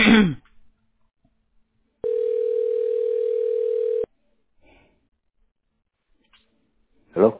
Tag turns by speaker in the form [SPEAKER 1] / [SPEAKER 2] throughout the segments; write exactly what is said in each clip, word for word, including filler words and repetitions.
[SPEAKER 1] Hello?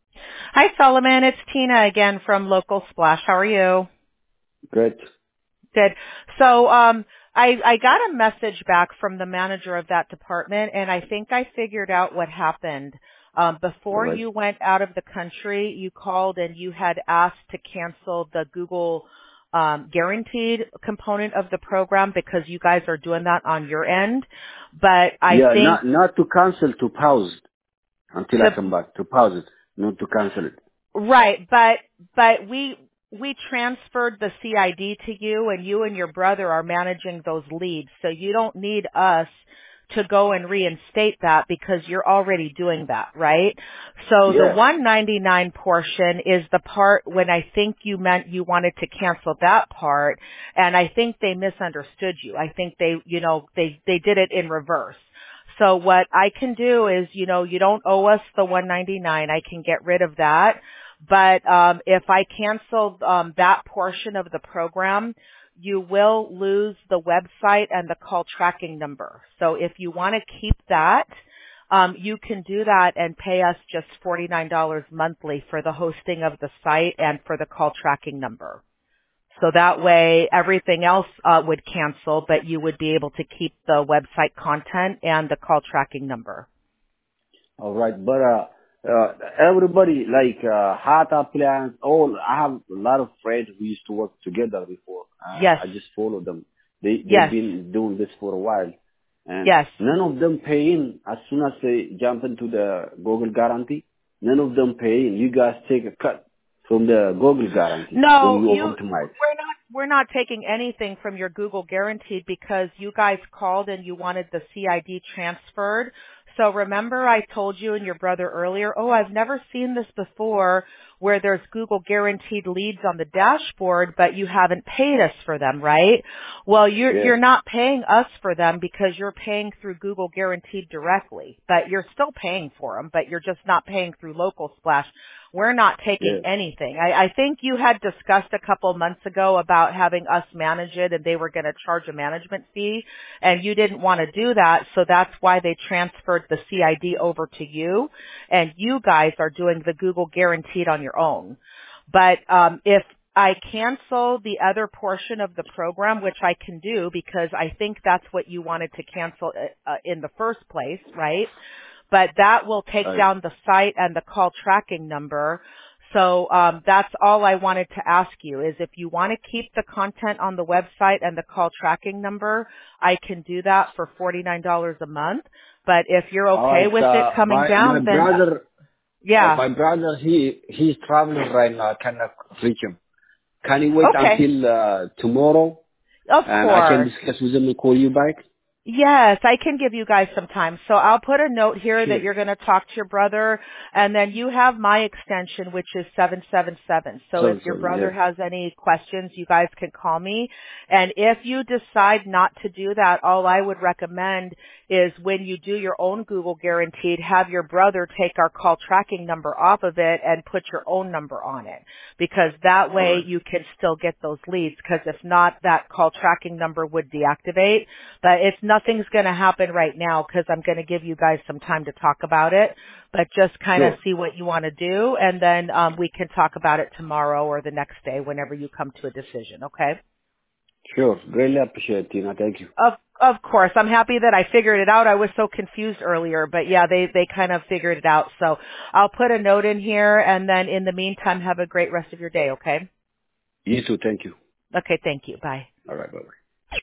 [SPEAKER 2] Hi, Solomon. It's Tina again from Local Splash. How are you?
[SPEAKER 1] Good.
[SPEAKER 2] Good. So um, I, I got a message back from the manager of that department, and I think I figured out what happened. Um,
[SPEAKER 1] All
[SPEAKER 2] before
[SPEAKER 1] right.
[SPEAKER 2] you went out of the country, you called and you had asked to cancel the Google um, guaranteed component of the program because you guys are doing that on your end. But I
[SPEAKER 1] Yeah,
[SPEAKER 2] think
[SPEAKER 1] not not to cancel, to pause until I
[SPEAKER 2] to
[SPEAKER 1] come back. To pause it, not to cancel it.
[SPEAKER 2] right, but but we we transferred the C I D to you, and you and your brother are managing those leads, so you don't need us to go and reinstate that because you're already doing that, right? So the
[SPEAKER 1] Yeah.
[SPEAKER 2] one ninety-nine portion is the part when I think you meant you wanted to cancel that part, and I think they misunderstood you. I think they, you know, they they did it in reverse. So what I can do is, you know, you don't owe us the one ninety-nine. I can get rid of that. But um, if I cancel um, that portion of the program, you will lose the website and the call tracking number. So if you want to keep that, um, you can do that and pay us just forty-nine dollars monthly for the hosting of the site and for the call tracking number. So that way everything else uh, would cancel, but you would be able to keep the website content and the call tracking number.
[SPEAKER 1] All right, but uh, uh, everybody like uh, heart appliance. All I have a lot of friends who used to work together before.
[SPEAKER 2] Yes,
[SPEAKER 1] Uh, I just follow them. They they've
[SPEAKER 2] yes,
[SPEAKER 1] been doing this for a while, and
[SPEAKER 2] yes.
[SPEAKER 1] none of them pay in as soon as they jump into the Google guarantee. None of them pay in. You guys take a cut from the Google guarantee when
[SPEAKER 2] No,
[SPEAKER 1] you
[SPEAKER 2] you,
[SPEAKER 1] optimize.
[SPEAKER 2] we're not, we're not taking anything from your Google Guaranteed because you guys called and you wanted the C I D transferred. So remember I told you and your brother earlier, oh, I've never seen this before where there's Google Guaranteed leads on the dashboard, but you haven't paid us for them, right? Well, you're,
[SPEAKER 1] Yeah,
[SPEAKER 2] you're not paying us for them because you're paying through Google Guaranteed directly, but you're still paying for them, but you're just not paying through Local Splash. We're not taking
[SPEAKER 1] yeah,
[SPEAKER 2] anything. I, I think you had discussed a couple months ago about having us manage it and they were going to charge a management fee and you didn't want to do that. So that's why they transferred the C I D over to you and you guys are doing the Google Guaranteed on your own. But um, if I cancel the other portion of the program, which I can do because I think that's what you wanted to cancel uh, in the first place, right? But that will take
[SPEAKER 1] right.
[SPEAKER 2] down the site and the call tracking number. So um, that's all I wanted to ask you is if you want to keep the content on the website and the call tracking number, I can do that for forty-nine dollars a month. But if you're
[SPEAKER 1] All
[SPEAKER 2] okay
[SPEAKER 1] right.
[SPEAKER 2] with it
[SPEAKER 1] Uh,
[SPEAKER 2] coming
[SPEAKER 1] my my
[SPEAKER 2] down, then
[SPEAKER 1] brother, uh,
[SPEAKER 2] yeah,
[SPEAKER 1] my brother, he he's traveling right now. I cannot reach him. Can you wait
[SPEAKER 2] okay,
[SPEAKER 1] until uh, tomorrow,
[SPEAKER 2] of
[SPEAKER 1] and I can
[SPEAKER 2] course.
[SPEAKER 1] discuss with him and call you back?
[SPEAKER 2] Yes, I can give you guys some time. So I'll put a note here that
[SPEAKER 1] Sure.
[SPEAKER 2] you're going to talk to your brother, and then you have my extension, which is seven seven seven. So if
[SPEAKER 1] Seven
[SPEAKER 2] your
[SPEAKER 1] seven.
[SPEAKER 2] brother
[SPEAKER 1] Yeah.
[SPEAKER 2] has any questions, you guys can call me. And if you decide not to do that, all I would recommend is when you do your own Google Guaranteed, have your brother take our call tracking number off of it and put your own number on it. Because that
[SPEAKER 1] All
[SPEAKER 2] way
[SPEAKER 1] right.
[SPEAKER 2] you can still get those leads. Because if not, that call tracking number would deactivate. But it's nothing's going to happen right now because I'm going to give you guys some time to talk about it. But just kind of
[SPEAKER 1] Sure.
[SPEAKER 2] see what you want to do, and then um, we can talk about it tomorrow or the next day whenever you come to a decision. Okay?
[SPEAKER 1] Sure. Greatly appreciate it, Tina. Thank you.
[SPEAKER 2] Of of course, I'm happy that I figured it out. I was so confused earlier, but yeah, they they kind of figured it out. So I'll put a note in here, and then in the meantime, have a great rest of your day. Okay?
[SPEAKER 1] You too. Thank you.
[SPEAKER 2] Okay. Thank you. Bye.
[SPEAKER 1] All right. Bye bye.